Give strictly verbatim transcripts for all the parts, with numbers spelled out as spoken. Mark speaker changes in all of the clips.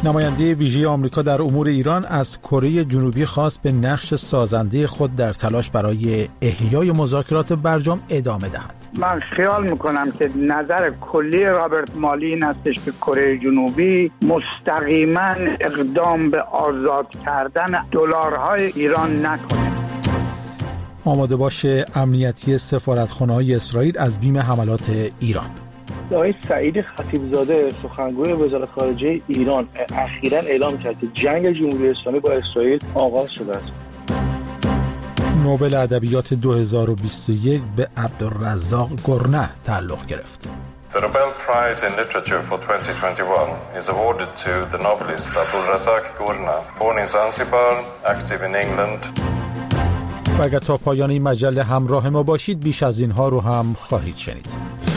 Speaker 1: نماینده ویژه آمریکا در امور ایران از کره جنوبی خواست به نقش سازنده خود در تلاش برای احیای مذاکرات برجام ادامه دهد.
Speaker 2: من خیال میکنم که نظر کلی رابرت مالی این استش که کره جنوبی مستقیما اقدام به آزاد کردن دلارهای ایران نکنه.
Speaker 1: آماده باشه امنیتی سفارتخانه‌های اسرائیل از بیم حملات ایران.
Speaker 3: آقای سعید خطیبزاده سخنگوی وزارت خارجه ایران اخیراً اعلام کرد که جنگ جمهوری اسلامی با اسرائیل آغاز شده است.
Speaker 1: نوبل ادبیات دو هزار و بیست و یک به عبدالرزاق گرنه تعلق گرفت.
Speaker 4: The Nobel Prize in Literature for twenty twenty-one is awarded to the novelist Abdulrazak Gurnah, born in Zanzibar, active in England.
Speaker 1: و اگر تا پایان این مجله همراه ما باشید بیش از اینها رو هم خواهید شنید.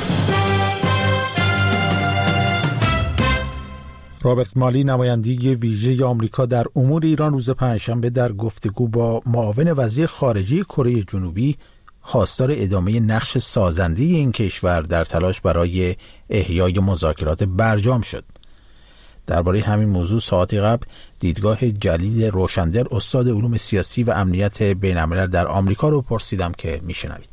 Speaker 1: رابرت مالی نماینده ویژه آمریکا در امور ایران روز پنجشنبه در گفتگو با معاون وزیر خارجه کره جنوبی خواستار ادامه نقش سازنده این کشور در تلاش برای احیای مذاکرات برجام شد. درباره همین موضوع ساعتی قبل دیدگاه جلیل روشندر استاد علوم سیاسی و امنیت بین‌الملل در آمریکا رو پرسیدم که میشنوید.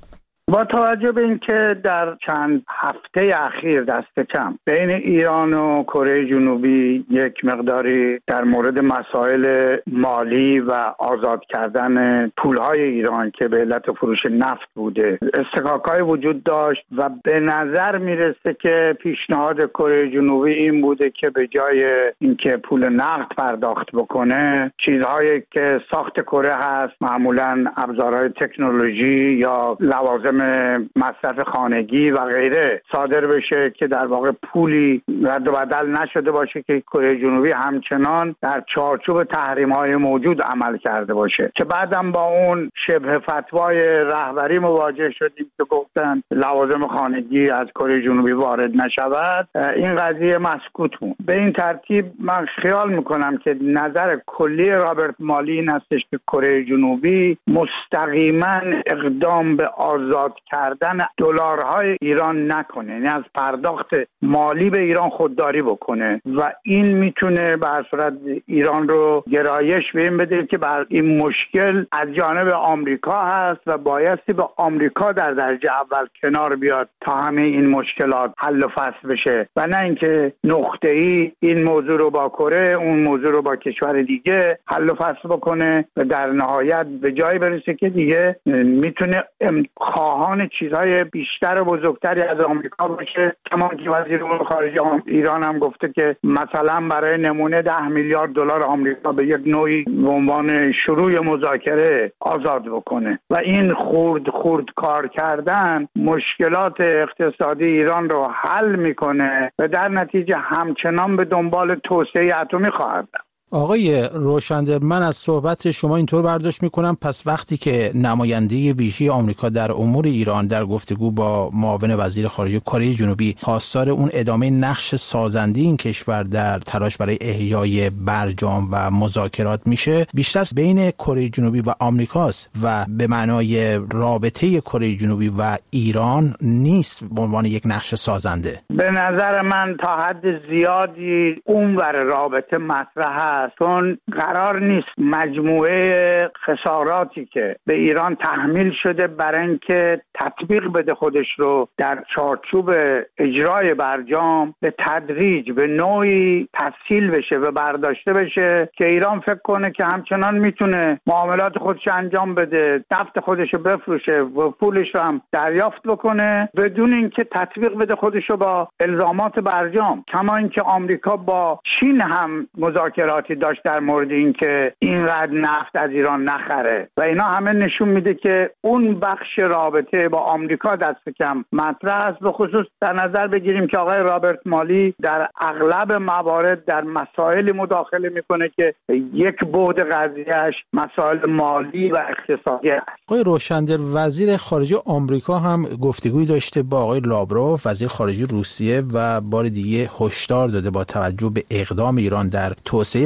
Speaker 2: با توجه به اینکه در چند هفته اخیر دست کم بین ایران و کره جنوبی یک مقداری در مورد مسائل مالی و آزاد کردن پولهای ایران که به علت فروش نفت بوده استکاک‌های وجود داشت و به نظر میرسه که پیشنهاد کره جنوبی این بوده که به جای اینکه پول نقد پرداخت بکنه چیزهایی که ساخت کره هست معمولاً ابزارهای تکنولوژی یا لوازم مصرف خانگی و غیره صادر بشه که در واقع پولی رد و بدل نشده باشه که کره جنوبی همچنان در چارچوب تحریم‌های موجود عمل کرده باشه که بعدم با اون شبه فتوای رهبری مواجه شدیم که گفتن لوازم خانگی از کره جنوبی وارد نشود. این قضیه مسکوت بود. به این ترتیب من خیال میکنم که نظر کلی رابرت مالی این استش که کره جنوبی مستقیما اقدام به آزاد کردن دلارهای ایران نکنه، یعنی از پرداخت مالی به ایران خودداری بکنه و این میتونه به هر صورت ایران رو گرایش به این بده که بر این مشکل از جانب آمریکا هست و بایستی به آمریکا در درجه اول کنار بیاد تا همه این مشکلات حل و فصل بشه و نه اینکه نقطه‌ای این موضوع رو با کره اون موضوع رو با کشور دیگه حل و فصل بکنه و در نهایت به جایی برسه که دیگه میتونه خواهان چیزهای بیشتر و بزرگتری از آمریکا باشه. کما که وزیر امور خارجه ایران هم گفته که مثلا برای نمونه ده میلیارد دلار آمریکا به یک نوعی به عنوان شروع مذاکره آزاد بکنه و این خورد خورد کار کردن مشکلات اقتصادی ایران رو حل میکنه و در نتیجه همچنان به دنبال توسعه اتمی خواهد بود.
Speaker 1: آقای روشندر، من از صحبت شما اینطور برداشت میکنم پس وقتی که نماینده ویژه آمریکا در امور ایران در گفتگو با معاون وزیر خارجه کره جنوبی خواستار اون ادامه نقش سازنده این کشور در تلاش برای احیای برجام و مذاکرات میشه، بیشتر بین کره جنوبی و آمریکاست و به معنای رابطه کره جنوبی و ایران نیست به عنوان یک نقش سازنده.
Speaker 2: به نظر من تا حد زیادی اونور رابطه مطرح هست، چون قرار نیست مجموعه خساراتی که به ایران تحمیل شده برای اینکه تطبیق بده خودش رو در چارچوب اجرای برجام به تدریج به نوعی تسهیل بشه و برداشته بشه که ایران فکر کنه که همچنان میتونه معاملات خودش انجام بده، نفت خودش رو بفروشه و پولش رو هم دریافت بکنه بدون اینکه تطبیق بده خودش رو با الزامات برجام. کما اینکه آمریکا با چین هم مذاکراتی داشت در مورد اینکه اینقدر نفت از ایران نخره و اینا همه نشون میده که اون بخش رابطه با آمریکا دست کم مطرح است. به خصوص در نظر بگیریم که آقای رابرت مالی در اغلب موارد در مسائل مداخله میکنه که یک بعد قضیهش مسائل مالی و اقتصادی است.
Speaker 1: آقای روشندر، وزیر خارجه آمریکا هم گفتگوی داشته با آقای لاوروف وزیر خارجه روسیه و بار دیگه هشدار داده با توجه به اقدام ایران در توسعه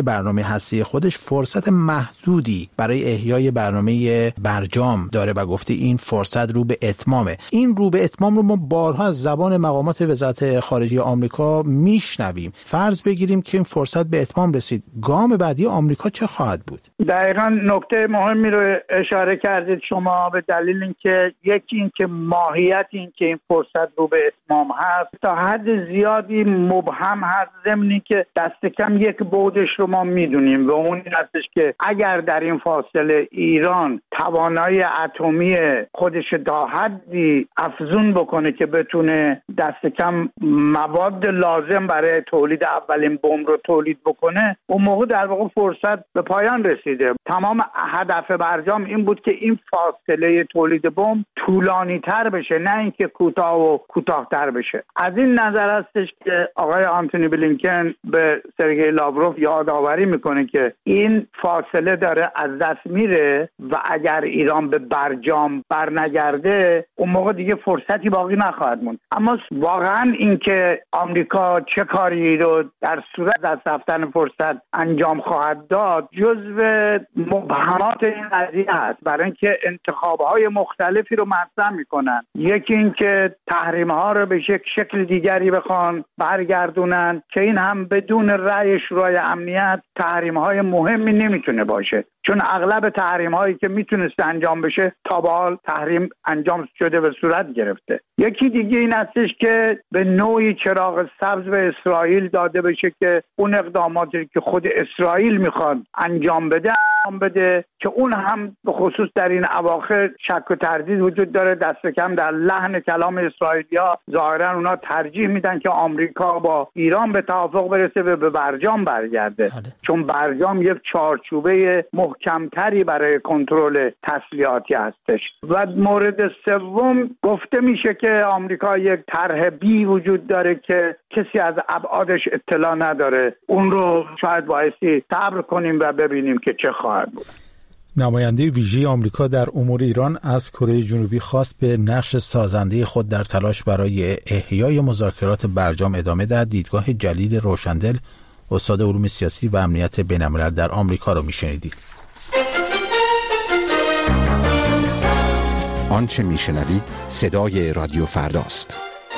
Speaker 1: برنامه هستی خودش فرصت محدودی برای احیای برنامه برجام داره و گفته این فرصت رو به اتمامه. این رو به اتمام رو ما بارها از زبان مقامات وزارت خارجه آمریکا میشنویم. فرض بگیریم که این فرصت به اتمام رسید، گام بعدی آمریکا چه خواهد بود؟
Speaker 2: دقیقاً نکته مهمی رو اشاره کردید شما، به دلیل اینکه یکی اینکه ماهیت این که این فرصت رو به اتمام هست تا حد زیادی مبهم هست، ضمنی که دست کم یک بودش رو ما میدونیم و اون هستش که اگر در این فاصله ایران توانایی اتمی خودش تا حدی افزون بکنه که بتونه دست کم مواد لازم برای تولید اولین بمب رو تولید بکنه، اون موقع در واقع فرصت به پایان رسیده. تمام هدف برجام این بود که این فاصله تولید بمب طولانی تر بشه، نه اینکه کوتاه و کوتاه‌تر بشه. از این نظر هستش که آقای آنتونی بلینکن به سرگئی لاوروف یادآوری میکنه که این فاصله داره از دست میره و اگر ایران به برجام برنگرده اون موقع دیگه فرصتی باقی نخواهد موند. اما واقعا اینکه آمریکا چه کاری رو در صورت دست رفتن فرصت انجام خواهد داد جزو مبهمات این قضیه هست، برای اینکه انتخاب‌های مختلفی رو مطرح میکنن. یکی اینکه تحریم‌ها رو به یک شکل دیگری بخوان برگردونن که این هم بدون رأی شورای امنیت تحریم‌های مهمی نمیتونه باشه، چون اغلب تحریم‌هایی که میتونست انجام بشه تا به حال تحریم انجام شده و صورت گرفته. یکی دیگه این هستش که به نوعی چراغ سبز به اسرائیل داده بشه که اون اقداماتی که خود اسرائیل میخواد انجام بده انجام بده، که اون هم به خصوص در این اواخر شک و تردید وجود داره. دست کم در لحن کلام اسرائیلیا ظاهرا اونا ترجیح میدن که آمریکا با ایران به توافق برسه و به برجام برگرده، چون برجام یک چارچوبه محکمتری برای کنترل تسلیحاتی هستش. و مورد سوم گفته میشه که آمریکا یک طرح بی وجود داره که کسی از ابعادش اطلاع نداره. اون رو شاید بایستی صبر کنیم و ببینیم که چه خواهد بود.
Speaker 1: نماینده ویژه آمریکا در امور ایران از کره جنوبی خواست به نقش سازنده خود در تلاش برای احیای مذاکرات برجام ادامه دهد. دیدگاه جلیل روشندل، استاد علوم سیاسی و امنیت بین‌الملل در آمریکا رو میشنیدید.
Speaker 5: آنچه میشنوید صدای رادیو فرداست.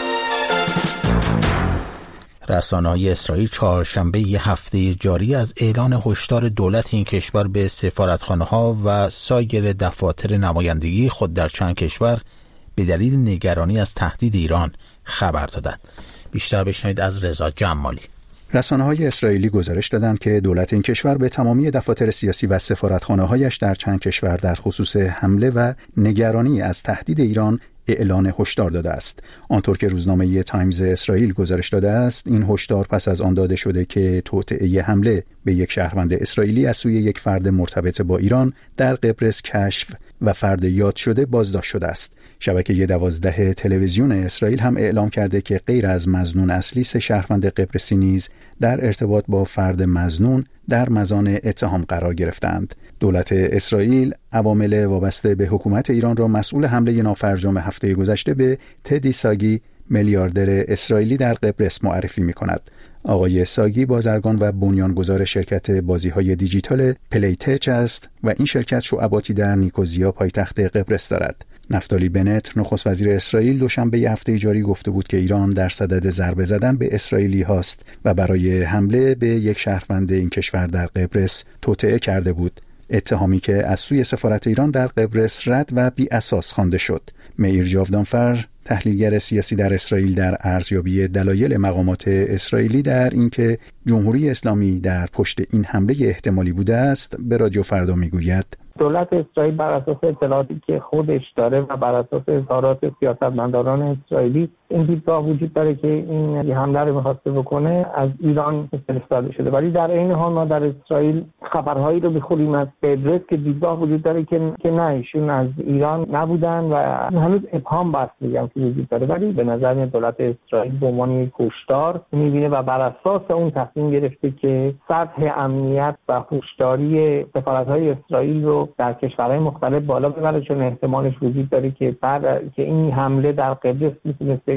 Speaker 1: رسانه‌های اسرائیل چهارشنبه ی هفته جاری از اعلان هشدار دولت این کشور به سفارتخانه‌ها و سایر دفاتر نمایندگی خود در چند کشور به دلیل نگرانی از تهدید ایران خبر دادند. بیشتر بشنوید از رضا جمالی.
Speaker 6: رسانه‌های اسرائیلی گزارش دادند که دولت این کشور به تمامی دفاتر سیاسی و سفارتخانه‌هایش در چند کشور در خصوص حمله و نگرانی از تهدید ایران اعلان هشدار داده است. آنطور که روزنامه تایمز اسرائیل گزارش داده است، این هشدار پس از آن داده شده که توطئه حمله به یک شهروند اسرائیلی از سوی یک فرد مرتبط با ایران در قبرس کشف و فرد یاد شده بازداشت شده است. شبکه دوازده تلویزیون اسرائیل هم اعلام کرده که غیر از مظنون اصلی سه شهروند قبرسی نیز در ارتباط با فرد مظنون در مزان اتهام قرار گرفتند. دولت اسرائیل عوامل وابسته به حکومت ایران را مسئول حمله نافرجام هفته گذشته به تدی ساگی، میلیاردر اسرائیلی در قبرس معرفی می‌کند. آقای ساگی بازرگان و بنیانگذار شرکت بازی‌های دیجیتال پلیتچ است و این شرکت شعباتی در نیکوزیا پایتخت قبرس دارد. نفتالی بنت نخست وزیر اسرائیل دوشنبه هفته جاری گفته بود که ایران در صدد ضربه زدن به اسرائیلی هاست و برای حمله به یک شهروند این کشور در قبرس توطئه کرده بود، اتهامی که از سوی سفارت ایران در قبرس رد و بی اساس خوانده شد. میر جاودانفر، تحلیلگر سیاسی در اسرائیل، در ارزیابی دلایل مقامات اسرائیلی در اینکه جمهوری اسلامی در پشت این حمله احتمالی بوده است، به رادیو فردا میگوید
Speaker 7: دولت اسرائیل بر اساس اطلاعاتی که خودش داره و بر اساس اظهارات سیاستمداران اسرائیلی این دیدگاه وجود داره که این حمله رو می‌خواسته بکنه از ایران فرستاده شده، ولی در این حال ما در اسرائیل خبرهایی رو می‌خوریم از قبرس که دیدگاه وجود داره که که نه ایشون از ایران نبودن و هنوز ابهام بس میگم که وجود داره، ولی به نظر دولت اسرائیل به عنوان یک هشدار می‌بینه و بر اساس اون تصمیم گرفته که سطح امنیت و هوشداری سفارت‌های اسرائیل رو در کشورهای مختلف بالا ببره، چون احتمالش وجود داره که بعد که این حمله در قبرس میتونسته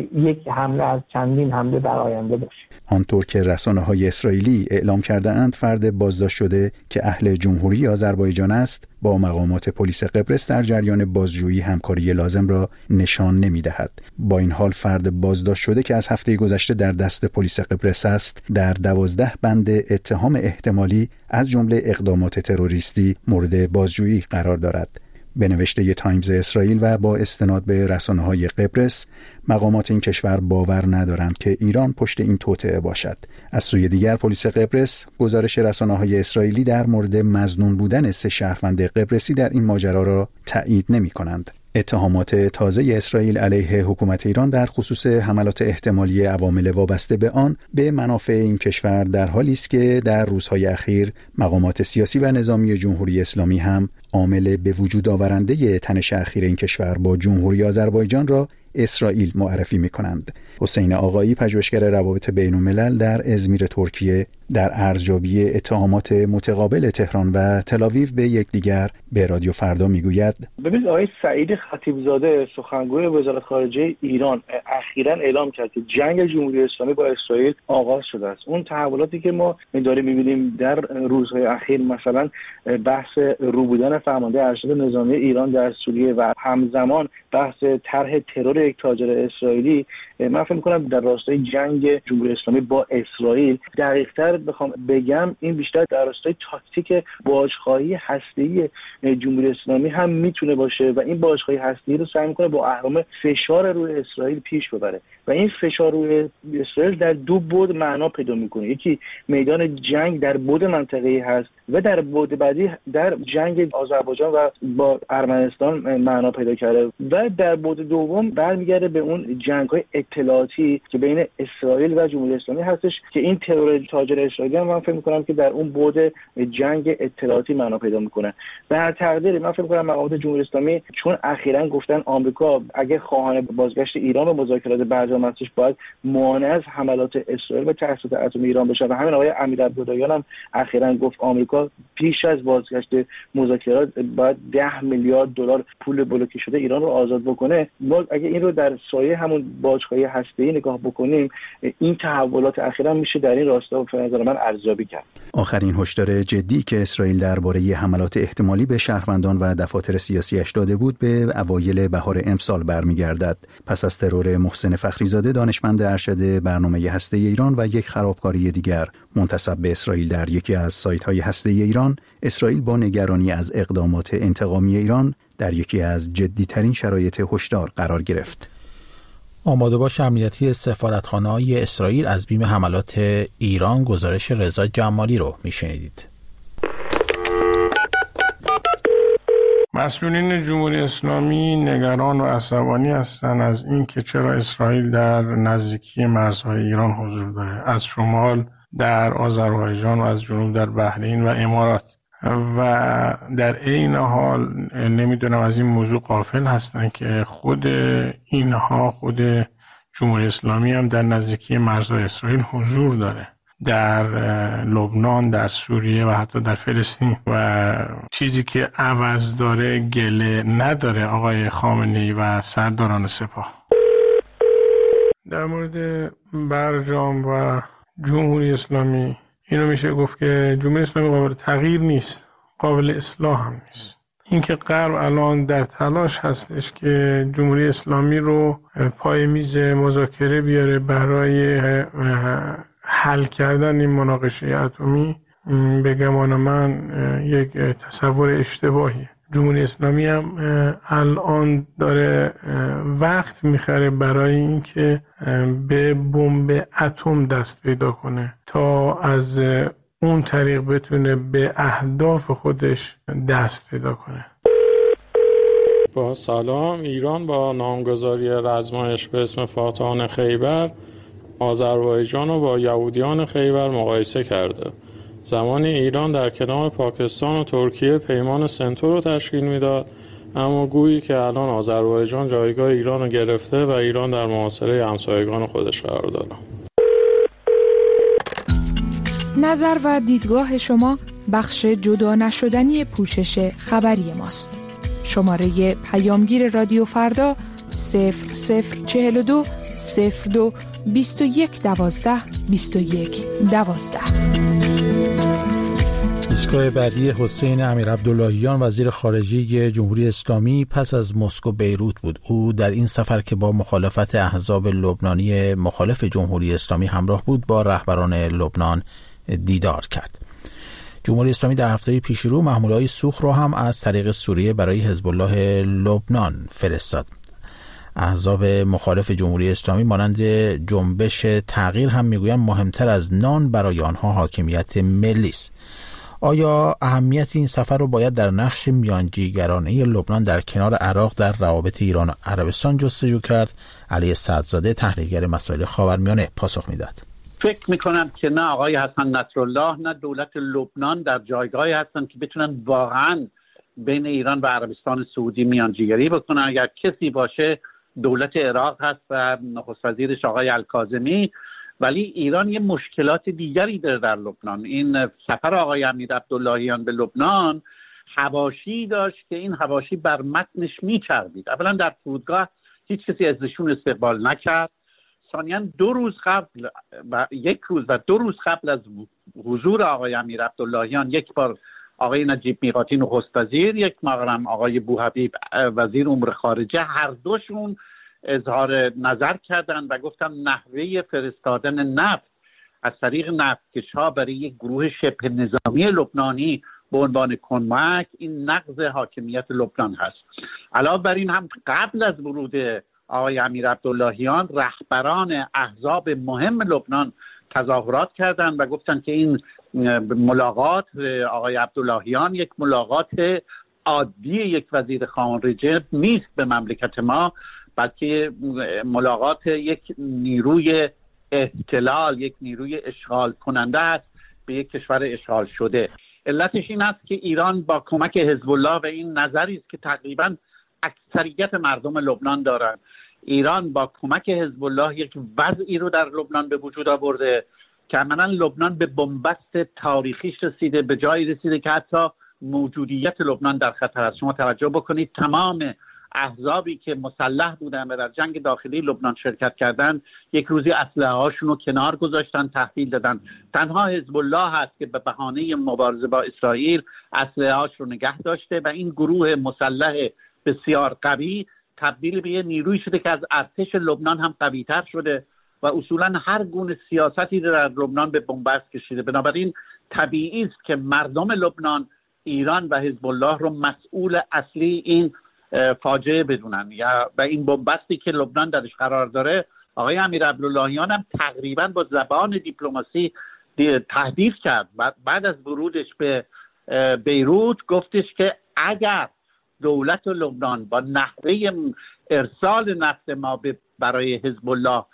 Speaker 7: یک حمله از چندین حمله در آینده باشه.
Speaker 6: آنطور که رسانه‌های اسرائیلی اعلام کرده‌اند فرد بازداشت شده که اهل جمهوری آذربایجان است با مقامات پلیس قبرس در جریان بازجویی همکاری لازم را نشان نمی‌دهد. با این حال فرد بازداشت شده که از هفته گذشته در دست پلیس قبرس است در دوازده بند اتهام احتمالی از جمله اقدامات تروریستی مورد بازجویی قرار دارد. به نوشته تایمز اسرائیل و با استناد به رسانه‌های قبرس، مقامات این کشور باور ندارند که ایران پشت این توطئه باشد. از سوی دیگر پلیس قبرس گزارش رسانه‌های اسرائیلی در مورد مظنون بودن سه شهروند قبرسی در این ماجرا را تایید نمی‌کنند. اتهامات تازه اسرائیل علیه حکومت ایران در خصوص حملات احتمالی عوامل وابسته به آن به منافع این کشور در حالی است که در روزهای اخیر مقامات سیاسی و نظامی جمهوری اسلامی هم عامل به وجود آورنده تنش اخیر این کشور با جمهوری آذربایجان را اسرائیل معرفی می‌کنند. حسین آقایی، پژوهشگر روابط بین‌الملل در ازمیر ترکیه، در ارزیابی اتهامات متقابل تهران و تل‌آویو به یکدیگر به رادیو فردا میگوید:
Speaker 3: ببینید آقای سعید خطیبزاده سخنگوی وزارت خارجه ایران اخیراً اعلام کرد که جنگ جمهوری اسلامی با اسرائیل آغاز شده است. اون تحولاتی که ما داریم می‌بینیم در روزهای اخیر، مثلا بحث رو بودن فرمانده ارشد نظامی ایران در سوریه و همزمان بحث طرح ترور یک تاجر اسرائیلی، من فکر می‌کنم در راستای جنگ جمهوری اسلامی با اسرائیل، دقیق‌تر بخوام بگم این بیشتر در راستای تاکتیک باج‌خواهی هسته‌ای جمهوری اسلامی هم میتونه باشه و این باج‌خواهی هسته‌ای رو سعی می‌کنه با اهرام فشار روی اسرائیل پیش ببره و این فشار روی اسرائیل در دو بعد معنا پیدا می‌کنه. یکی میدان جنگ در بعد منطقه‌ای هست و در بعد بعدی در جنگ آذربایجان و با ارمنستان معنا پیدا کرده و در بعد دوم برمیگرده به اون جنگ‌های اطلاعاتی که بین اسرائیل و جمهوری اسلامی هستش که این ترور تاجر اسرائیلی هم من فکر می‌کنم که در اون بعد جنگ اطلاعاتی معنا پیدا می‌کنه. به هر تقدیری من فکر می‌کنم مقامات جمهوری اسلامی چون اخیراً گفتن آمریکا اگه خواهان بازگشت ایران به مذاکرات برجام هستش باید مانع از حملات اسرائیل به تأسیسات اتمی ایران بشه و همین آقای امیرعبداللهیان هم اخیراً گفت آمریکا پیش از بازگشت مذاکرات باید ده میلیارد دلار پول بلوکه شده ایران رو آزاد بکنه. ما اگه این رو در سایه همون باج‌خواهی هسته‌ای نگاه بکنیم، این تحولات اخیراً میشه در این راستا به نظر من ارزیابی کرد.
Speaker 6: آخرین هشدار جدی که اسرائیل درباره حملات احتمالی به شهروندان و دفاتر سیاسیش داده بود به اوایل بهار امسال برمیگردد. پس از ترور محسن فخریزاده دانشمند ارشد برنامه هسته‌ای ایران و یک خرابکاری دیگر منتسب به اسرائیل در یکی از سایت‌های هسته‌ای ایران، اسرائیل با نگرانی از اقدامات انتقامی ایران در یکی از جدی‌ترین شرایط هشدار قرار گرفت.
Speaker 1: آماده باش امنیتی سفارتخانه‌های اسرائیل از بیم حملات ایران، گزارش رضا جمالی رو میشنیدید.
Speaker 8: مسئولین جمهوری اسلامی نگران و عصبانی هستند از اینکه چرا اسرائیل در نزدیکی مرزهای ایران حضور داره، از شمال در آذربایجان و از جنوب در بحرین و امارات، و در عین حال نمیدونم از این موضوع غافل هستن که خود اینها، خود جمهوری اسلامی هم در نزدیکی مرزهای اسرائیل حضور داره، در لبنان، در سوریه و حتی در فلسطین، و چیزی که عوض داره گله نداره آقای خامنه‌ای و سرداران سپاه. در مورد برجام و جمهوری اسلامی اینو میشه گفت که جمهوری اسلامی قابل تغییر نیست، قابل اصلاح هم نیست. اینکه غرب الان در تلاش هستش که جمهوری اسلامی رو پای میز مذاکره بیاره برای حل کردن این مناقشه اتمی، به گمان من یک تصور اشتباهیه. جمهوری اسلامی هم الان داره وقت میخره برای اینکه به بمب اتم دست پیدا کنه تا از اون طریق بتونه به اهداف خودش دست پیدا کنه.
Speaker 9: با سلام، ایران با نامگذاری رزمایش به اسم فاتحان خیبر آذربایجان رو با یهودیان خیبر مقایسه کرده. زمانی ایران در کنار پاکستان و ترکیه پیمان سنتو رو تشکیل میداد، اما گویی که الان آذربایجان جایگاه ایران رو گرفته و ایران در محاصره همسایگان خودش قرار داره.
Speaker 10: نظر و دیدگاه شما بخش جدا نشدنی پوشش خبری ماست. شماره پیامگیر رادیو فردا صفر صفر چهل و دو صفر دو بیست و یک دوازده بیست و یک دوازده.
Speaker 1: ایستگاه بعدی حسین امیرعبداللهیان وزیر خارجه جمهوری اسلامی پس از مسکو بیروت بود. او در این سفر که با مخالفت احزاب لبنانی مخالف جمهوری اسلامی همراه بود با رهبران لبنان دیدار کرد. جمهوری اسلامی در هفته پیش رو محموله‌های سوخت را هم از طریق سوریه برای حزب الله لبنان فرستاد. احزاب مخالف جمهوری اسلامی مانند جنبش تغییر هم میگویند مهمتر از نان برای آنها حاکمیت ملی است. آیا اهمیت این سفر رو باید در نقش میانجیگرانه لبنان در کنار عراق در روابط ایران و عربستان جستجو کرد؟ علی سعدزاده تحلیلگر مسائل خاورمیانه پاسخ میداد.
Speaker 11: فکر میکنم که نه آقای حسن نصرالله نه دولت لبنان در جایگاهی هستن که بتونن واقعا بین ایران و عربستان سعودی میانجیگری بکنن. اگر کسی باشه دولت عراق هست و نخست وزیرش آقای الکاظمی، ولی ایران یه مشکلات دیگری داره در لبنان. این سفر آقای امیرعبداللهیان به لبنان حواشی داشت که این حواشی بر متنش میچربید. اولا در فرودگاه هیچ کسی ازشون استقبال نکرد. ثانیاً دو روز قبل و یک روز و دو روز قبل از حضور آقای امیرعبداللهیان یک بار آقای نجیب میقاتی نخست وزیر، یک بارم آقای بوحبیب وزیر امور خارجه، هر دوشون اظهار نظر کردند و گفتن نحوه فرستادن نفت از طریق نفتکش‌ها برای یک گروه شبه نظامی لبنانی به عنوان کمک این نقض حاکمیت لبنان هست. علاوه بر این هم قبل از ورود آقای امیرعبداللهیان رهبران احزاب مهم لبنان تظاهرات کردند و گفتند که این ملاقات آقای عبداللهیان یک ملاقات عادی یک وزیر خارجه نیست به مملکت ما، بلکه ملاقات یک نیروی احتلال، یک نیروی اشغال کننده است به یک کشور اشغال شده. علتش این است که ایران با کمک حزب الله و این نظری است که تقریبا اکثریت مردم لبنان دارند، ایران با کمک حزب الله یک وضعی رو در لبنان به وجود آورده که عملاً لبنان به بنبست تاریخیش رسیده، به جایی رسیده که حتی موجودیت لبنان در خطر است. شما توجه بکنید تمام احزابی که مسلح بودن و در جنگ داخلی لبنان شرکت کردند یک روزی اسلحه هاشون رو کنار گذاشتن، تحویل دادن. تنها حزب الله هست که به بهانه مبارزه با اسرائیل اسلحه هاش رو نگه داشته و این گروه مسلح بسیار قوی تبدیل به یه نیروی شده که از ارتش لبنان هم قوی‌تر شده و اصولا هر گونه سیاستی در لبنان به بنبست کشیده. بنابراین طبیعی است که مردم لبنان ایران و حزب الله رو مسئول اصلی این فاجعه بدونن یا و این بنبستی که لبنان درش قرار داره. آقای امیرعبداللهیان هم تقریبا با زبان دیپلماسی تهدید کرد. بعد از ورودش به بیروت گفتش که اگر دولت لبنان با نحوه ارسال نفت ما برای حزب الله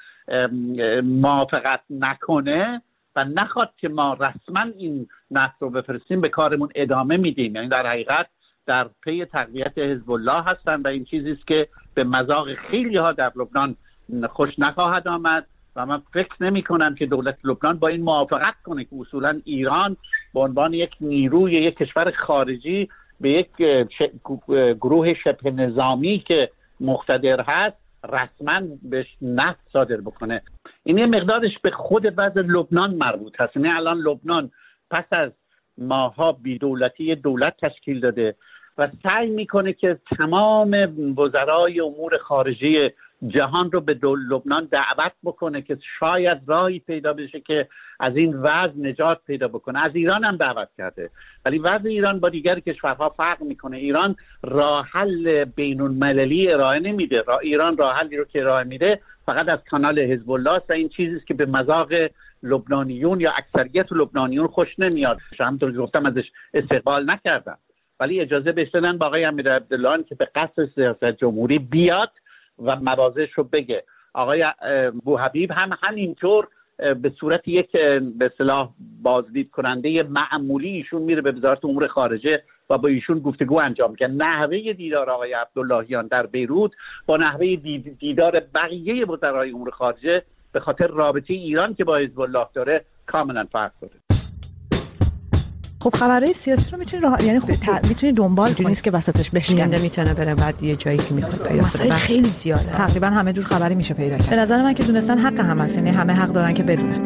Speaker 11: موافقت نکنه و نخواد که ما رسما این نفت رو بفرستیم به کارمون ادامه میدیم. یعنی در حقیقت در پی تقویت حزب الله هستن و این چیزی است که به مذاق خیلی ها در لبنان خوش نخواهد آمد و من فکر نمی کنم که دولت لبنان با این موافقت کنه که اصولا ایران به عنوان یک نیروی یک کشور خارجی به یک گروه شبه نظامی که مقتدر هست رسما بهش نفت صادر بکنه. این یه مقدارش به خود وضع لبنان مربوط هست. یعنی الان لبنان پس از ماها بی‌دولتی دولت تشکیل داده و سعی میکنه که تمام وزرای امور خارجه جهان رو به لبنان دعوت بکنه که شاید راهی پیدا بشه که از این وضع نجات پیدا بکنه. از ایران هم دعوت کرده، ولی وضع ایران با دیگر کشورها فرق میکنه. ایران راه حل بین المللی ارائه نمیده. را ایران راه حلی رو که ارائه میده فقط از کانال حزب الله است و این چیزی است که به مذاق لبنانیون یا اکثریت لبنانیون خوش نمیاد. همونطور که گفتم ازش استقبال نکردم، ولی اجازه بهش دادن با آقای امیرعبداللهیان که به قصد سیاست جمهوری بیاد و مواضعش رو بگه. آقای بوحبیب هم همینطور به صورت یک به اصطلاح بازدید کننده معمولی ایشون میره به وزارت امور خارجه و با ایشون گفتگو انجام میکنه. نحوه دیدار آقای عبداللهیان در بیروت با نحوه دیدار بقیه وزرای امور خارجه به خاطر رابطه ایران که با حزب الله داره کاملا فرق داره.
Speaker 12: خب خبرهای سیاسی رو میتونی راه... یعنی خب ت... میتونی دنبال کنی، نیست که وسطش بشکنی.
Speaker 13: نمیتونه بره بعد یه جایی که میخواد پیدا
Speaker 12: مسائل خیلی زیاده، تقریبا همه جور خبری میشه پیدا کرد. به نظر من که دونستن حق هم هست، یعنی همه حق دارن که بدونن.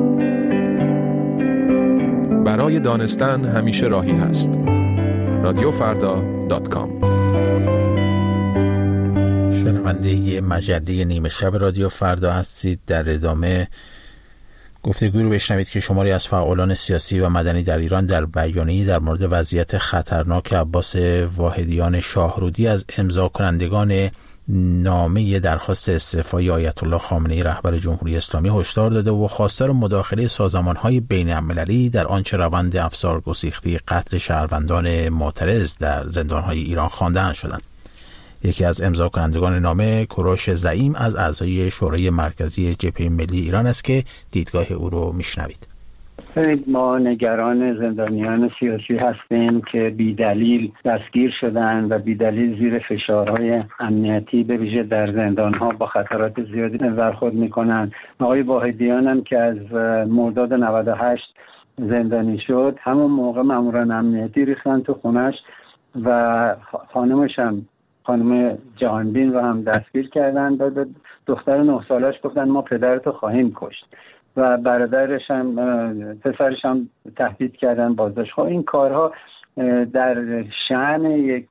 Speaker 5: برای دانستن همیشه راهی هست. رادیو فردا دات کام.
Speaker 1: شنونده مجله نیمه شب رادیو فردا هستید. در ادامه گفتگوی رو بشنوید که شماری از فعالان سیاسی و مدنی در ایران در بیانیه‌ای در مورد وضعیت خطرناک عباس واحدیان شاهرودی از امضا کنندگان نامه درخواست استعفای آیت الله خامنه‌ای رهبر جمهوری اسلامی هشدار داده و خواستار مداخله سازمان‌های بین‌المللی در آنچه روند افسار گسیخته قتل شهروندان معترض در زندان‌های ایران خوانده‌اند شدند. یکی از امضا کنندگان نامه کوروش زعیم از اعضای شورای مرکزی جبهه ملی ایران است که دیدگاه او رو میشنوید.
Speaker 2: ما نگران زندانیان سیاسی هستیم که بی‌دلیل دستگیر شدن و بی‌دلیل زیر فشارهای امنیتی به ویژه در زندان‌ها با خطرات زیادی برخورد می‌کنند. آقای واحدیان هم که از مرداد نود و هشت زندانی شد، همون موقع ماموران امنیتی ریختن تو خونش و خانمش هم خانم جهانبین رو هم دستگیر کردن و به دختر نه سالش گفتن ما پدرتو خواهیم کشت و برادرش هم پسرش هم تهدید کردن بازداشت. خب این کارها در شأن یک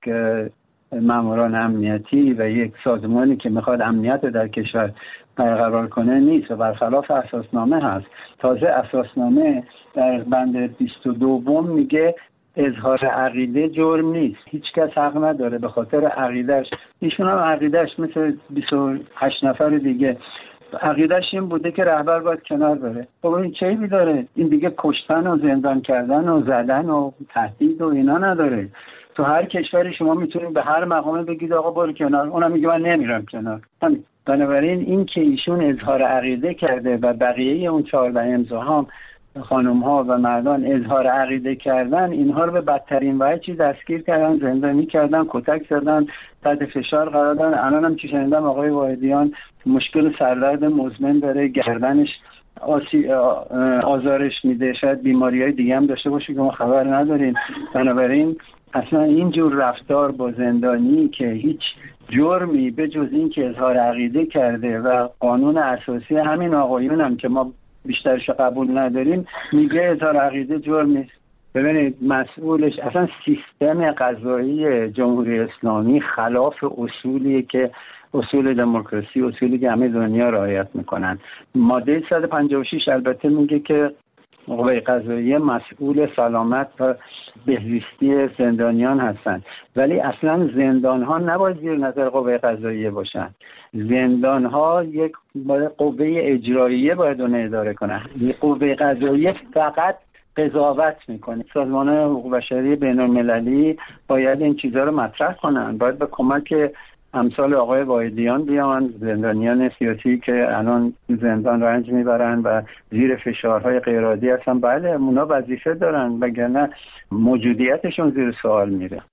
Speaker 2: ماموران امنیتی و یک سازمانی که میخواد امنیت در کشور برقرار کنه نیست و برخلاف اساسنامه هست. تازه اساسنامه در بند بیست و دو میگه اظهار عقیده جرم نیست، هیچ کس حق نداره به خاطر عقیدهش، ایشون هم عقیدهش مثل بیست و هشت نفر دیگه عقیدهش این بوده که رهبر باید کنار بره. خب این چه ایبی داره؟ این دیگه کشتن و زندان کردن و زدن و تهدید و اینا نداره. تو هر کشوری شما میتونید به هر مقامه بگید آقا برو کنار، اونم میگه من نمیرم کنار. همین. بنابراین این که ایشون اظهار عقیده کرده و بقیه اون چهارده امضاها خانم ها و مردان اظهار عقیده کردن، اینها رو به بدترین وجه دستگیر کردن، زندانی کردن، کتک زدن، تحت فشار قرار دادن. الان هم که شنیدم آقای واحدیان مشکل سردرد مزمن داره، گردنش آسی آزارش میده، شاید بیماریهای دیگه هم داشته باشه که ما خبر نداریم. بنابراین اصلا اینجور رفتار با زندانی که هیچ جرمی به جز این که اظهار عقیده کرده و قانون اساسی همین آقایون هم که ما بیشترش قبول نداریم میگه اظهار عقیده جرم نیست. ببینید مسئولش اصلا سیستم قضایی جمهوری اسلامی خلاف اصولی که اصول دموکراسی، اصولی که همه دنیا رعایت میکنن. ماده صد و پنجاه و شش البته میگه که قوه قضاییه مسئول سلامت و بهزیستی زندانیان هستند، ولی اصلا زندان ها نباید زیر نظر قوه قضاییه باشن. زندان ها یک قوه اجراییه باید اون اداره کنن. قوه قضاییه فقط قضاوت میکنه. سازمان حقوق بشری بین المللی باید این چیزها رو مطرح کنن، باید به کمک امثال آقای واحدیان بیان، زندانیان سیاسی که الان زندان رنج میبرن و زیر فشارهای غیرعادی هستن. بله اونا وظیفه دارن، وگرنه موجودیتشون زیر سوال میره.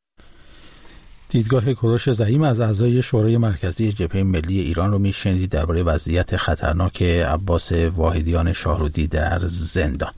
Speaker 1: دیدگاه کوروش زعیم از اعضای شورای مرکزی جبهه ملی ایران رو میشنید درباره وضعیت خطرناک عباس واحدیان شاهرودی در زندان.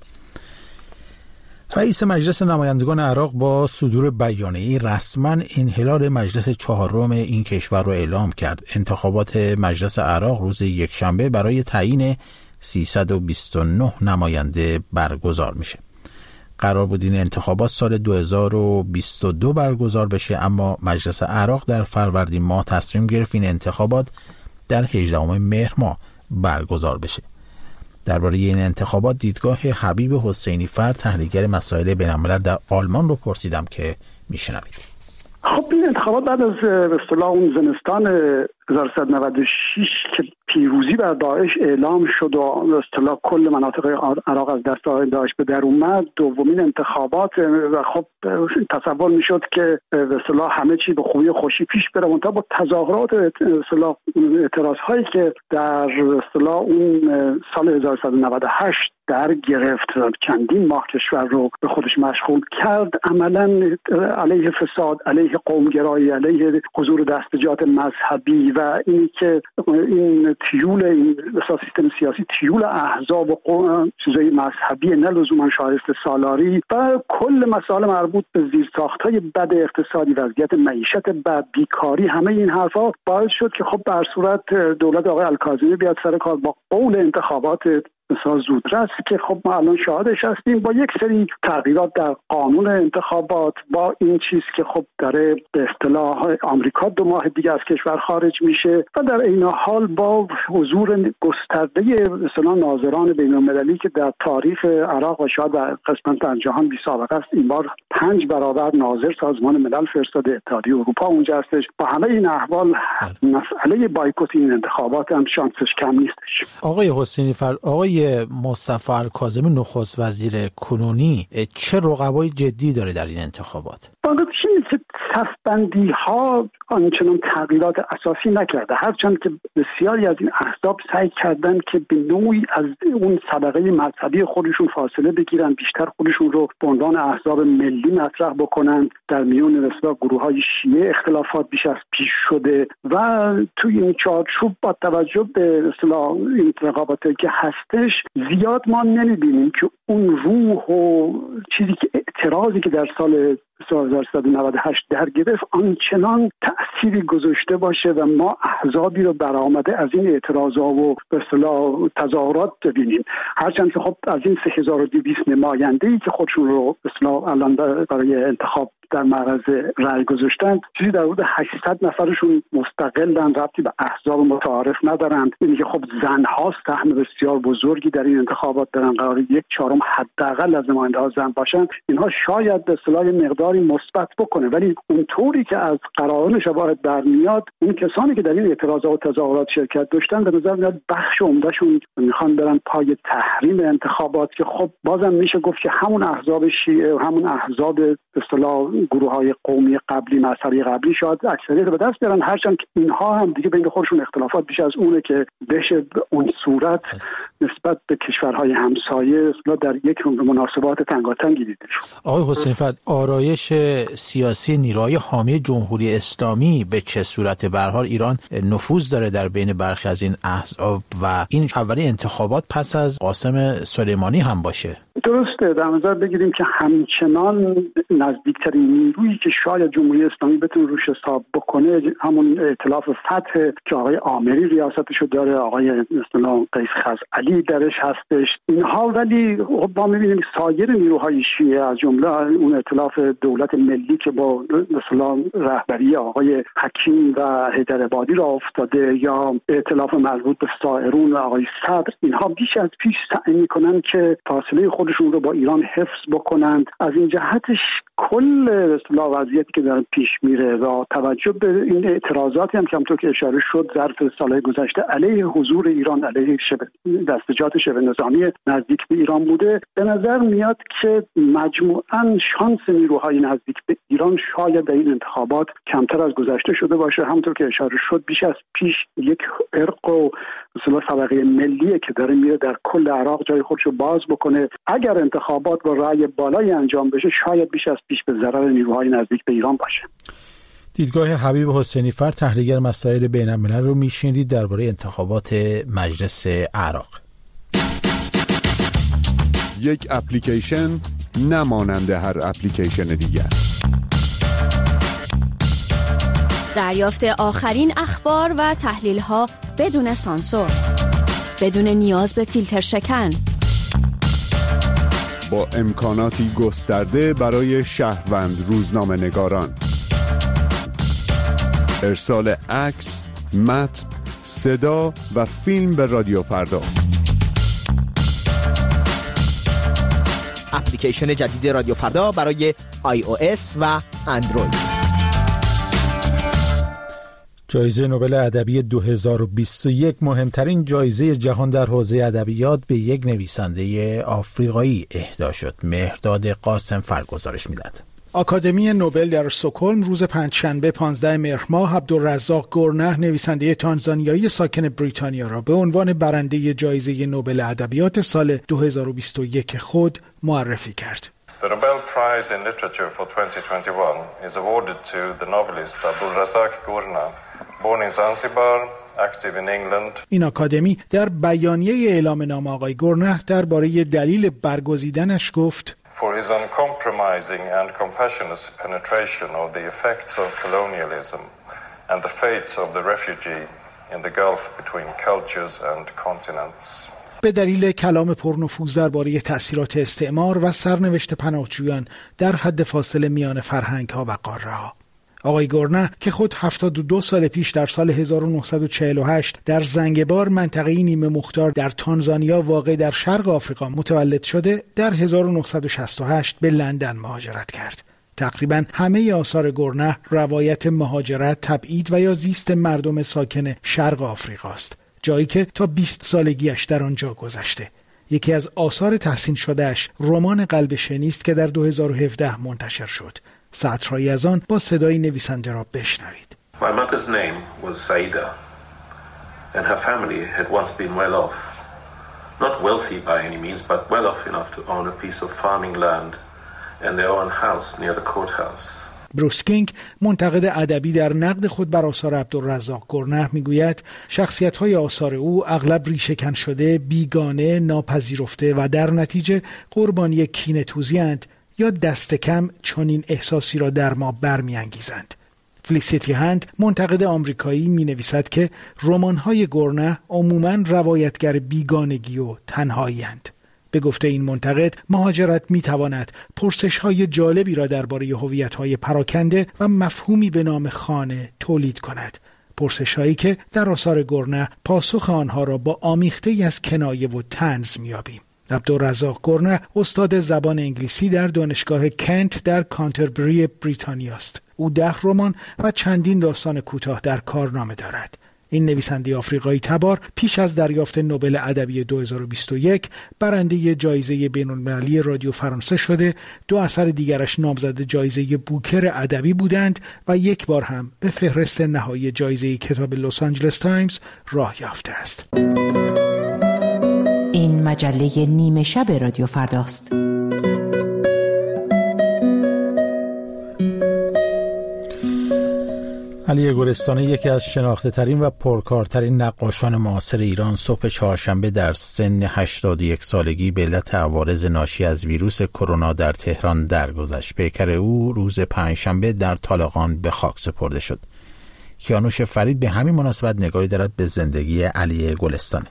Speaker 1: رئیس مجلس نمایندگان عراق با صدور بیانیه‌ای رسما انحلال مجلس چهارم این کشور را اعلام کرد. انتخابات مجلس عراق روز یکشنبه برای تعیین سیصد و بیست و نه نماینده برگزار میشه. قرار بود این انتخابات سال دو هزار و بیست و دو برگزار بشه، اما مجلس عراق در فروردین ماه تصمیم گرفت این انتخابات در هجدهم مهر ماه برگزار بشه. درباره این انتخابات دیدگاه حبیب حسینی فر، تحلیلگر مسائل بین‌الملل در آلمان رو پرسیدم که میشنوید.
Speaker 14: خب این انتخابات بعد از به اصطلاح اون زمستان هزار و سیصد و نود و شش که پیروزی بر داعش اعلام شد و به اصطلاح کل مناطق عراق از دست داعش به در اومد، دومین انتخابات و خب تصور میشد که به اصطلاح همه چی به خوبی و خوشی پیش بره، منتها با تظاهرات به اصطلاح اعتراض هایی که در به اصطلاح اون سال هزار و سیصد و نود و هشت در گرفت، چندین ماه کشور رو به خودش مشغول کرد، عملا علیه فساد، علیه قومگرایی، علیه حضور دستجات مذهبی و اینی که این تیول این سیستم سیاسی تیول احزاب و قوم چیزای مذهبی نه لزوما شایسته سالاری و کل مسائل مربوط به زیرساخت‌های بد اقتصادی، وضعیت معیشت بد، بیکاری، همه این حرفا باعث شد که خب بر صورت دولت آقای الکاظمی بیاد سر کار با قول انتخابات بسیار زودرس که خب ما الان شاهدش هستیم، با یک سری تغییرات در قانون انتخابات، با این چیز که خب داره به اصطلاح آمریکا دو ماه دیگه از کشور خارج میشه و در این حال با حضور گسترده مثلا ناظران بین‌المللی که در تاریخ عراق و شاید در قسمت در جهان بی سابقه است، این بار پنج برابر ناظر سازمان ملل فرستاده، اتحادیه اروپا اونجا هستش. با همه این احوال مسئله بایکوت این انتخابات هم شانسش کم نیستش.
Speaker 1: آقای حسینی فرد، آقای مصطفی الکاظمی نخست وزیر کنونی چه رقبای جدی داره در این انتخابات؟
Speaker 14: واقعا صف‌بندی ها آنچنان تغییرات اساسی نکرده، هرچند که بسیاری از این احزاب سعی کردن که به نوعی از اون طبقه مذهبی خودشون فاصله بگیرن، بیشتر خودشون رو به عنوان احزاب ملی مطرح بکنن. در میون مثلا گروه‌های شیعه اختلافات بیش از پیش شده و توی این چارچوب با توجه به اصطلاح این انتخاباتی که هستش زیاد ما نمی‌بینیم که اون روح و چیزی که اعتراضی که در سال هزار و سیصد و نود و هشت در گرفت آنچنان تأثیری گذاشته باشه و ما احزابی رو برآمده از این اعتراضا و به اصطلاح تظاهرات ببینیم. هرچند که خب از این سه هزار و دویست نماینده‌ای که خودشون رو به اصطلاح الان برای انتخاب در معرض رأی گذاشتن، چیزی در حدود هشتصد نفرشون مستقلن، ربطی به احزاب متعارف ندارند. اینی که خب زن‌ها سهم بسیار بزرگی در این انتخابات دارن، قرار یک چهارم حداقل از نماینده‌ها زن باشن. اینها شاید به اصطلاح مقداری مثبت بکنه، ولی اونطوری که از قرائن شواهد برمیاد اون کسانی که در این اعتراضات و تظاهرات شرکت داشتن به نظر میاد بخش عمدهشون میخوان برن پای تحریم انتخابات، که خب بازم میشه گفت که همون احزاب شیعه و همون احزاب به اصطلاح گروه‌های قومی قبلی، مذهبی قبلی شاید اکثریت به دست بیارن، هرچند که اینها هم دیگه بین خودشون اختلافات بیش از اونه که بشه به اون صورت نسبت به کشورهای همسایه اصلا در یک مناسبات تنگاتنگی دیده شد.
Speaker 1: آقای حسینی فرد، آرایش سیاسی نیروهای حامی جمهوری اسلامی به چه صورت؟ به هر حال ایران نفوذ داره در بین برخی از این احزاب و این اولین انتخابات پس از قاسم سلیمانی هم باشه.
Speaker 14: درسته، در نظر بگیریم که همچنان نزدیکترین نیرویی که شاید جمهوری اسلامی بتونه روش حساب بکنه همون ائتلاف فتح که آقای آمری ریاستشو داره، آقای مثلا قیس خزعلی درش هستش. اینها ولی با می‌بینیم سایر نیروهای شیعه از جمله اون ائتلاف دولت ملی که با مثلا رهبری آقای حکیم و حیدرآبادی را افتاده، یا ائتلاف مربوط به سائرون و آقای صدر، اینها بیش از پیش سعی می‌کنن که فاصله خودشون رو با ایران حفظ بکنند. از این جهتش کل اصطلاح وضعیتی که داره پیش میره و توجه به این اعتراضاتی هم که همونطور که اشاره شد ظرف سالهای گذشته علیه حضور ایران، علیه شبه دستجات شبه نظامی نزدیک به ایران بوده، به نظر میاد که مجموعاً شانس نیروهای نزدیک به ایران شاید در این انتخابات کمتر از گذشته شده باشه. همونطور که اشاره شد بیش از پیش یک ارق و اصطلاح طبقه ملیه که داره میره در کل عراق جای خودش رو باز بکنه. اگر انتخابات با رأی بالایی انجام بشه شاید بیش از پیش به ضرر نیروهای نزدیک به ایران باشه.
Speaker 1: دیدگاه حبیب حسینی فرد، تحلیلگر مسائل بین الملل رو میشنید درباره انتخابات مجلس عراق.
Speaker 15: یک اپلیکیشن نمانند هر اپلیکیشن دیگر.
Speaker 16: دریافت آخرین اخبار و تحلیل‌ها بدون سانسور، بدون نیاز به فیلتر شکن،
Speaker 15: با امکاناتی گسترده برای شهروند روزنامه نگاران. ارسال عکس، متن، صدا و فیلم به رادیو فردا.
Speaker 17: اپلیکیشن جدید رادیو فردا برای آی او اس و اندروید.
Speaker 1: جایزه نوبل ادبی دو هزار و بیست و یک، مهمترین جایزه جهان در حوزه ادبیات، به یک نویسنده آفریقایی اهدا شد. مهرداد قاسم فر گزارش میداد. آکادمی نوبل در استکهلم روز پنجشنبه پانزده مهر ماه عبدالرزاق گرنه نویسنده تانزانیایی ساکن بریتانیا را به عنوان برنده جایزه نوبل ادبیات سال دو هزار و بیست و یک خود معرفی کرد.
Speaker 4: The Nobel Prize in Literature for twenty twenty-one is awarded to the novelist Abdulrazak Gurnah, born in Zanzibar, active in England.
Speaker 1: این آکادمی در بیانیه اعلام نام آقای گرنه درباره دلیل برگزیدنش گفت
Speaker 4: For his uncompromising and compassionate penetration of the effects of colonialism and the fates of the refugee in the gulf between cultures and continents.
Speaker 1: به دلیل کلام پرنفوذ درباره تأثیرات استعمار و سرنوشت پناهجویان در حد فاصله میان فرهنگ‌ها و قاره‌ها. آقای گرنه که خود هفتاد و دو سال پیش در سال هزار و نهصد و چهل و هشت در زنگبار منطقه‌ای نیمه مختار در تانزانیا واقع در شرق آفریقا متولد شده، در هزار و نهصد و شصت و هشت به لندن مهاجرت کرد. تقریباً همه آثار گرنه روایت مهاجرت، تبعید و یا زیست مردم ساکن شرق آفریقا است، جایی که تا بیست سالگیش در آنجا گذشته. یکی از آثار تحسین شدهش رمان قلب شنی است که در دو هزار و هفده منتشر شد. سطرهایی از آن با صدای نویسنده را بشنوید.
Speaker 18: My mother's name was Saida and her family had once been well off. Not wealthy by any means, but well off enough to own a piece of farming land and their own house near the courthouse.
Speaker 1: بروس کینگ منتقد ادبی در نقد خود بر آثار عبدالرزاق گرنه میگوید شخصیت‌های آثار او اغلب ریشه‌کن شده، بیگانه، ناپذیرفته و در نتیجه قربانی کینه‌توزی‌اند یا دست کم چنین احساسی را در ما برمی‌انگیزند. فلیسیتی هند منتقد آمریکایی می‌نویسد که رمان‌های گرنه عموماً روایتگر بیگانگی و تنهایی‌اند. به گفته این منتقد، مهاجرت می‌تواند پرسش‌های جالبی را درباره هویت‌های پراکنده و مفهومی به نام خانه تولید کند. پرسش‌هایی که در آثار گرنه پاسخ آنها را با آمیخته‌ای از کنایه و طنز می‌یابیم. عبدالرزاق گرنه استاد زبان انگلیسی در دانشگاه کنت در کانتربری بریتانیا است. او ده رمان و چندین داستان کوتاه در کارنامه دارد. این نویسنده آفریقایی تبار پیش از دریافت نوبل ادبی دو هزار و بیست و یک برنده جایزه بین‌المللی رادیو فرانسه شده، دو اثر دیگرش نامزد جایزه بوکر ادبی بودند و یک بار هم به فهرست نهایی جایزه کتاب لس آنجلس تایمز راه یافته است.
Speaker 13: این مجله نیمه شب رادیو فرداست.
Speaker 1: علی گلستانی یکی از شناخته ترین و پرکارترین نقاشان معاصر ایران صبح چهارشنبه در سن هشتاد و یک سالگی به علت عوارض ناشی از ویروس کرونا در تهران درگذشت. پیکر او روز پنجشنبه در طالقان به خاک سپرده شد. کیانوش فرید به همین مناسبت نگاهی دارد به زندگی علی گلستانی.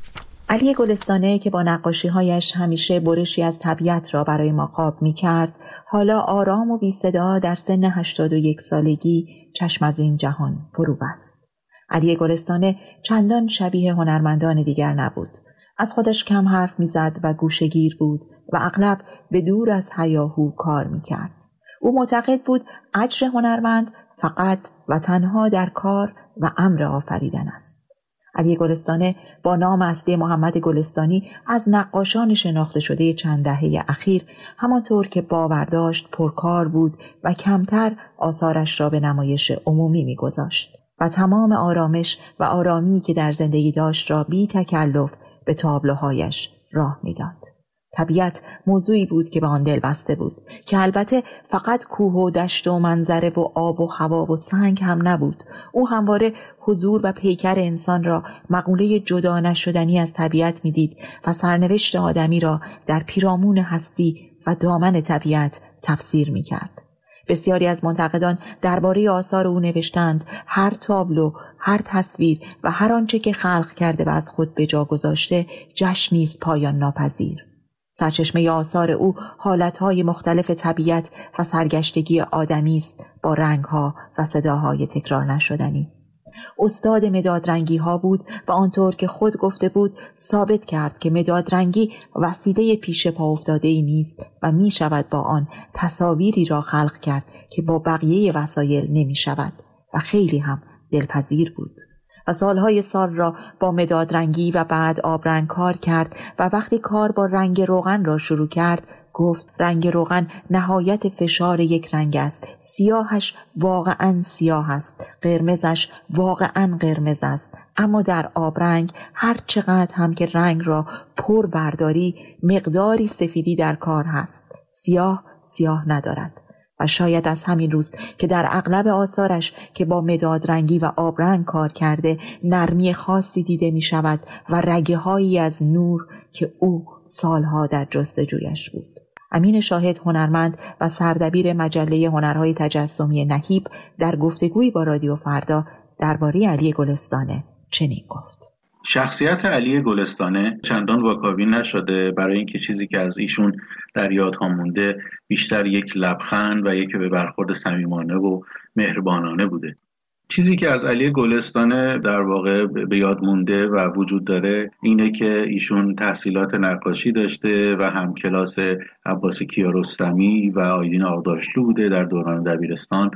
Speaker 19: علی گلستانه که با نقاشی‌هایش همیشه برشی از طبیعت را برای ما خواب می‌کرد، حالا آرام و بی‌صدا در سن هشتاد و یک سالگی چشم از این جهان فرو بست. علی گلستانه چندان شبیه هنرمندان دیگر نبود. از خودش کم حرف می‌زد و گوشه‌گیر بود و اغلب به دور از هیاهو کار می‌کرد. او معتقد بود اجر هنرمند فقط و تنها در کار و امر آفریدن است. علی گلستانه با نام اصلی محمد گلستانی از نقاشان شناخته شده چند دهه اخیر همانطور که باور داشت پرکار بود و کمتر آثارش را به نمایش عمومی می‌گذاشت و تمام آرامش و آرامی که در زندگی داشت را بی تکلف به تابلوهایش راه می‌داد. طبیعت موضوعی بود که به آن دل بسته بود که البته فقط کوه و دشت و منظره و آب و هوا و سنگ هم نبود. او همواره حضور و پیکر انسان را مقوله جدا نشدنی از طبیعت می‌دید و سرنوشت آدمی را در پیرامون هستی و دامن طبیعت تفسیر می‌کرد. بسیاری از منتقدان درباره آثار او نوشتند هر تابلو، هر تصویر و هر آنچه که خلق کرده و از خود به جا گذاشته جشنی است پایان ناپذیر. سرچشمه آثار او حالتهای مختلف طبیعت و سرگشتگی آدمی است با رنگها و صداهای تکرار نشدنی. استاد مدادرنگی ها بود و آنطور که خود گفته بود ثابت کرد که مدادرنگی وسیله پیش پا افتاده ای نیست و می شود با آن تصاویری را خلق کرد که با بقیه وسایل نمی شود و خیلی هم دلپذیر بود. و سالهای سال را با مدادرنگی و بعد آبرنگ کار کرد و وقتی کار با رنگ روغن را شروع کرد گفت رنگ روغن نهایت فشار یک رنگ است. سیاهش واقعا سیاه است، قرمزش واقعا قرمز است، اما در آبرنگ هر چقدر هم که رنگ را پر برداری مقداری سفیدی در کار هست. سیاه سیاه ندارد. و شاید از همین روست که در اغلب آثارش که با مداد رنگی و آبرنگ کار کرده نرمی خاصی دیده می شود و رگه هایی از نور که او سالها در جستجویش بود. امین شاهد، هنرمند و سردبیر مجله هنرهای تجسمی نهیب، در گفتگویی با رادیو فردا درباره علی گلستانه چنین گفت:
Speaker 20: شخصیت علی گلستانه چندان واکاوی نشده، برای اینکه چیزی که از ایشون در یادها مونده بیشتر یک لبخند و یک به برخورد صمیمانه و مهربانانه بوده. چیزی که از علی گلستانه در واقع به یاد مونده و وجود داره اینه که ایشون تحصیلات نقاشی داشته و هم کلاس عباس کیارستمی و آیدین آقداشلو بوده در دوران دبیرستان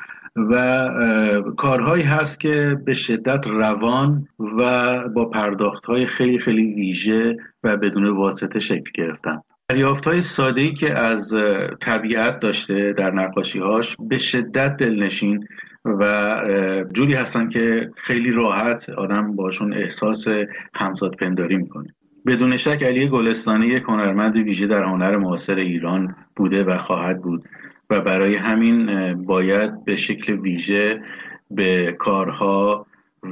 Speaker 20: و کارهایی هست که به شدت روان و با پرداخت‌های خیلی خیلی ویژه و بدون واسطه شکل گرفتن. دریافت‌های ساده‌ای که از طبیعت داشته در نقاشی‌هاش به شدت دلنشین و جوری هستن که خیلی راحت آدم باشون احساس همزادپنداری میکنه. بدون شک علی گلستانه یک هنرمند ویژه در هنر معاصر ایران بوده و خواهد بود و برای همین باید به شکل ویژه به کارها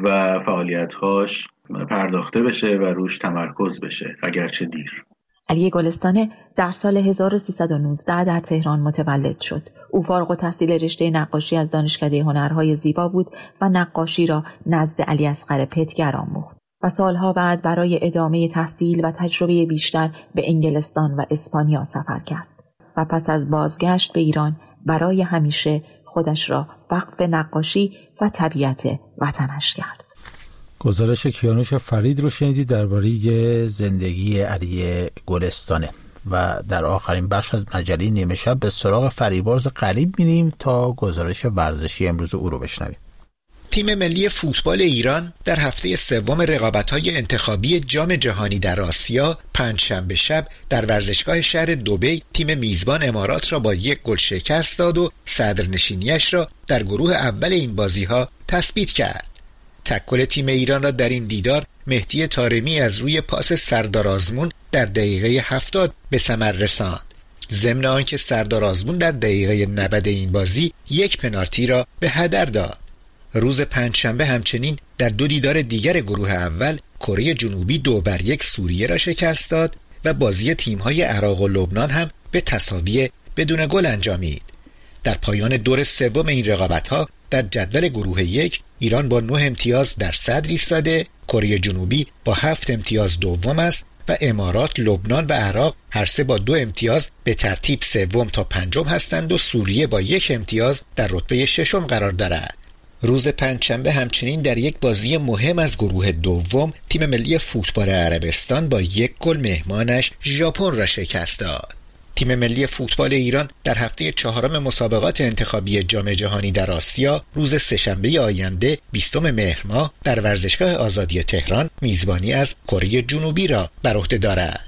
Speaker 20: و فعالیت‌هاش پرداخته بشه و روش تمرکز بشه اگرچه دیر.
Speaker 19: علی گلستانه در سال هزار و سیصد و نوزده در تهران متولد شد. او فارغ التحصیل رشته نقاشی از دانشکده هنرهای زیبا بود و نقاشی را نزد علی اصغر پتگر آموخت و سالها بعد برای ادامه تحصیل و تجربه بیشتر به انگلستان و اسپانیا سفر کرد و پس از بازگشت به ایران برای همیشه خودش را وقف نقاشی و طبیعت وطنش کرد.
Speaker 1: گزارش کیانوش فرید رو شنیدید درباره زندگی علی گلستانه و در آخرین بخش از مجله نیمه شب به سراغ فریبرز قریب میریم تا گزارش ورزشی امروز او رو بشنویم.
Speaker 21: تیم ملی فوتبال ایران در هفته سوم رقابت‌های انتخابی جام جهانی در آسیا پنجشنبه شب در ورزشگاه شهر دبی تیم میزبان امارات را با یک گل شکست داد و صدرنشینیش را در گروه اول این بازی‌ها تثبیت کرد. تکل تیم ایران را در این دیدار مهدی طارمی از روی پاس سردار آزمون در دقیقه هفتاد به ثمر رساند. ضمن آنکه سردار آزمون در دقیقه نود این بازی یک پنالتی را به هدر داد. روز پنجشنبه همچنین در دو دیدار دیگر گروه اول کره جنوبی دو بر یک سوریه را شکست داد و بازی تیم‌های عراق و لبنان هم به تساوی بدون گل انجامید. در پایان دور سوم این رقابت‌ها در جدول گروه یک ایران با نه امتیاز در صدر ایستاده، کره جنوبی با هفت امتیاز دوم است و امارات، لبنان و عراق هر سه با دو امتیاز به ترتیب سوم تا پنجم هستند و سوریه با یک امتیاز در رتبه ششم قرار دارد. روز پنجشنبه همچنین در یک بازی مهم از گروه دوم تیم ملی فوتبال عربستان با یک گل مهمانش ژاپن را شکست داد. تیم ملی فوتبال ایران در هفته چهارم مسابقات انتخابی جام جهانی در آسیا روز سه‌شنبه آینده بیستم مهر ماه در ورزشگاه آزادی تهران میزبانی از کره جنوبی را بر عهده دارد.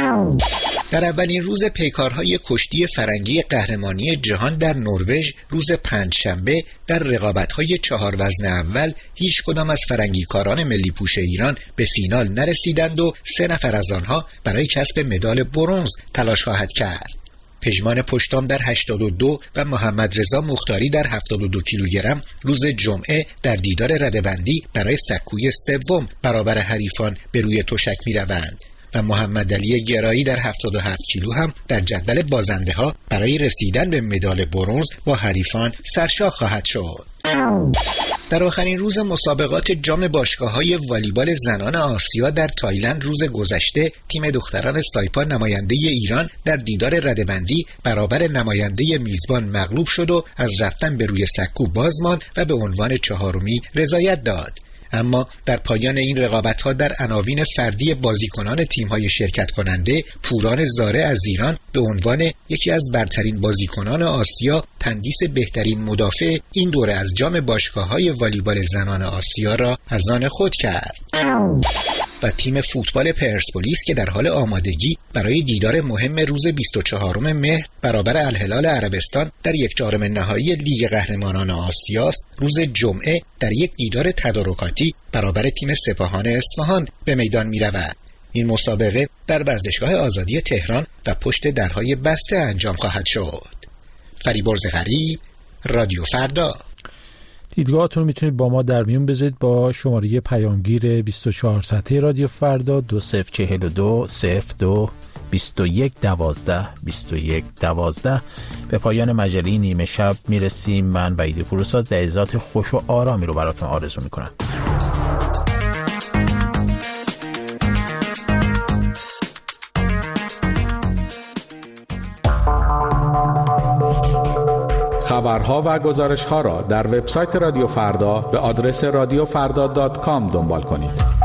Speaker 21: در اولین روز پیکارهای کشتی فرنگی قهرمانی جهان در نروژ روز پنجشنبه در رقابت‌های چهار وزن اول هیچ کدام از فرنگیکاران ملی پوش ایران به فینال نرسیدند و سه نفر از آنها برای کسب مدال برنز تلاش خواهد کرد. پژمان پشتام در هشتاد و دو و محمد رضا مختاری در هفتاد و دو کیلوگرم روز جمعه در دیدار رده‌بندی برای سکوی سوم برابر حریفان به روی تشک می‌روند و محمد علی گرایی در هفتاد و هفت کیلو هم در جدول بازنده ها برای رسیدن به مدال برنز با حریفان سرشاخ خواهد شد. در آخرین روز مسابقات جام باشگاه‌های والیبال زنان آسیا در تایلند روز گذشته تیم دختران سایپا نماینده ایران در دیدار رده‌بندی برابر نماینده میزبان مغلوب شد و از رفتن به روی سکو باز ماند و به عنوان چهارمی رضایت داد. اما در پایان این رقابت‌ها در عناوین فردی بازیکنان تیم‌های شرکت کننده پوران زاره از ایران به عنوان یکی از برترین بازیکنان آسیا تندیس بهترین مدافع این دوره از جام باشگاه‌های والیبال زنان آسیا را از آن خود کرد. و تیم فوتبال پرسپولیس که در حال آمادگی برای دیدار مهم روز بیست و چهارم مهر برابر الهلال عربستان در یک چهارم نهایی لیگ قهرمانان آسیا است، روز جمعه در یک دیدار تدارکاتی برابر تیم سپاهان اصفهان به میدان می‌رود. این مسابقه در ورزشگاه آزادی تهران و پشت درهای بسته انجام خواهد شد. فریبرز غریب، رادیو فردا.
Speaker 1: دیدگاهتون میتونید با ما در میون بذارید با شماره پیامگیر بیست و چهار سطح رادیو فردا دو صفر چهل و دو صفر دو بیست و یک دوازده بیست و یک دوازده. به پایان مجله نیمه شب میرسیم. من وحید پورساد لحظات خوش و آرامی رو براتون آرزو میکنم.
Speaker 5: خبرها و گزارش‌ها را در وبسایت رادیو فردا به آدرس رادیو فردا دات کام دنبال کنید.